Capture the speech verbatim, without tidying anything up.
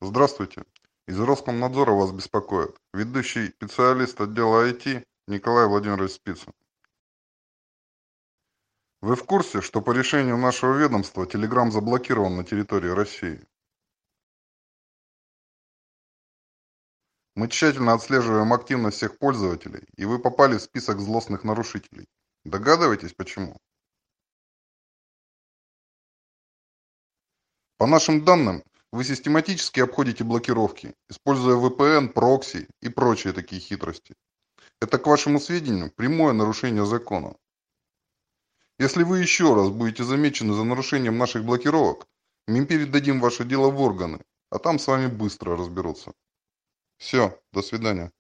Здравствуйте. Из Роскомнадзора вас беспокоит. Ведущий специалист отдела I T Николай Владимирович Спицын. Вы в курсе, что по решению нашего ведомства Telegram заблокирован на территории России? Мы тщательно отслеживаем активность всех пользователей, и вы попали в список злостных нарушителей. Догадываетесь почему? По нашим данным, вы систематически обходите блокировки, используя V P N, прокси и прочие такие хитрости. Это, к вашему сведению, прямое нарушение закона. Если вы еще раз будете замечены за нарушением наших блокировок, мы передадим ваше дело в органы, а там с вами быстро разберутся. Все, до свидания.